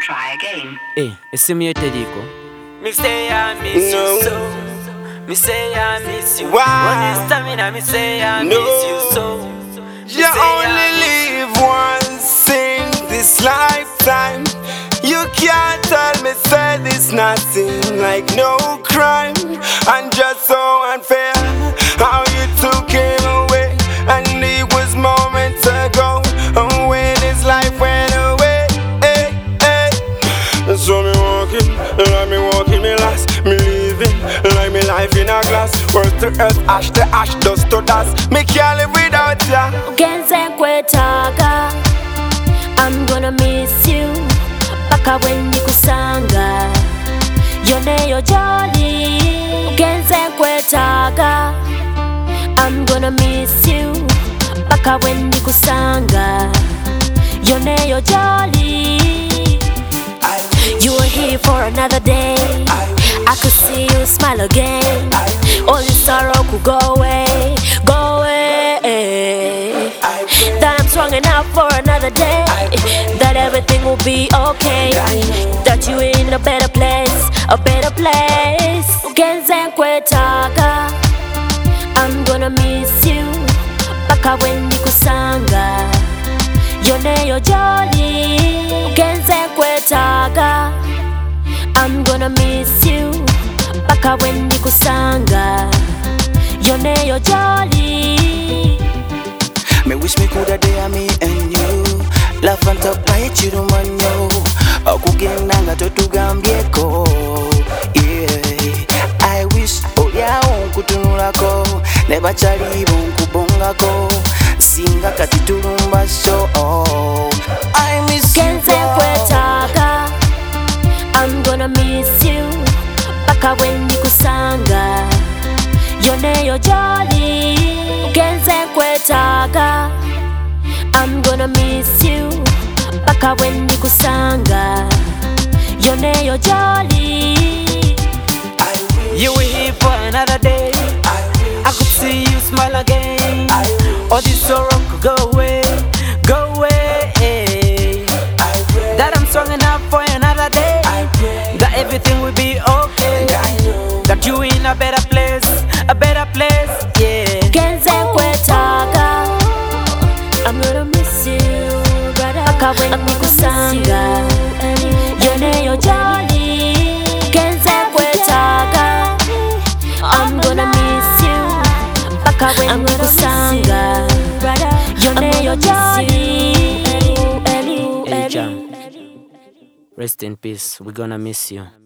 try again. Esse me Terico. Me say I miss you so. Me say I miss you. One stamina, me say I miss you so. You only live once in this lifetime. You can't tell me say this nothing like no crime. And just so unfair how you took him away, and it was moments ago when his life went away. So me walking, me last, me living like me life in a glass. Earth to earth, ash to ash, dust to dust. Me can't live without ya. Kwetaga, I'm gonna miss you. Paka when nikusanga, yone yo jolly. Kwetaga, I'm gonna miss you. Paka when nikusanga, yone yo jolly. You were here for another day. I could see you smile again. All this sorrow could go away, go away. That I'm strong enough for another day. That everything will be okay. That you in a better place, a better place. Kwetaga, I'm gonna miss you. Paka when nikusanga, yone yo jolly. Kwetaga, I'm gonna miss you. Paka when nikusanga, yone yo jolly. Me wish me coulda day me and you. Laugh and talk right you don't want yo. Okugenda nga totugambyeko. Yeah, I wish olya onkutunulako. Neba chali bonkubongako. Singa kati tulumba show. I miss you. Kwetaga, I'm gonna miss you. Paka when nikusanga, yone yo jolly. Kwetaga, I'm gonna miss you. Paka when nikusanga, yone yo jolly. You were here for another day. I could see you smile again. All this sorrow could go away, go away. That I'm strong enough for another day. That everything will be okay. That you in a better place, yeah. Kwetaga, I'm gonna miss you, brother. Paka when nikusanga, yone yo jolly. Kwetaga, I'm gonna miss you. Paka when nikusanga, yone yo jolly. Rest in peace, we're gonna miss you.